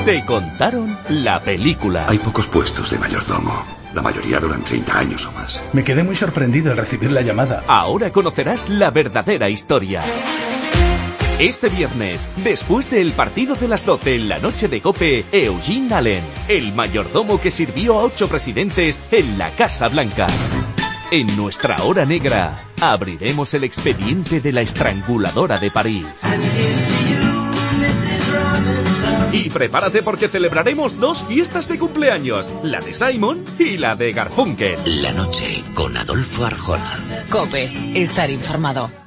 Te contaron la película. Hay pocos puestos de mayordomo. La mayoría duran 30 años o más. Me quedé muy sorprendido al recibir la llamada. Ahora conocerás la verdadera historia. Este viernes, después del partido de las 12 en la noche de COPE, Eugene Allen, el mayordomo que sirvió a 8 presidentes en la Casa Blanca. En nuestra hora negra, abriremos el expediente de la estranguladora de París. Y prepárate porque celebraremos 2 fiestas de cumpleaños, la de Simon y la de Garfunkel. La noche con Adolfo Arjona. COPE, estar informado.